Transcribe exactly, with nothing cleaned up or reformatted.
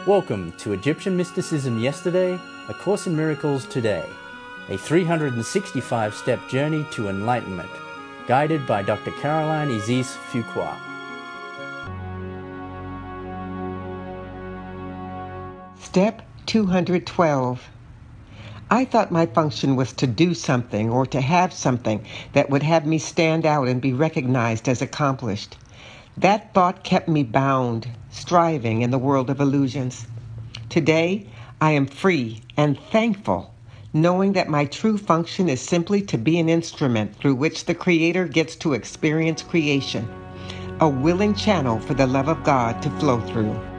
Welcome to Egyptian Mysticism Yesterday, A Course in Miracles Today, a three hundred sixty-five step journey to enlightenment, guided by Doctor Caroline Isis Fuqua. Step two hundred twelve. I thought my function was to do something or to have something that would have me stand out and be recognized as accomplished. That thought kept me bound, striving in the world of illusions. Today, I am free and thankful, knowing that my true function is simply to be an instrument through which the Creator gets to experience creation, a willing channel for the love of God to flow through.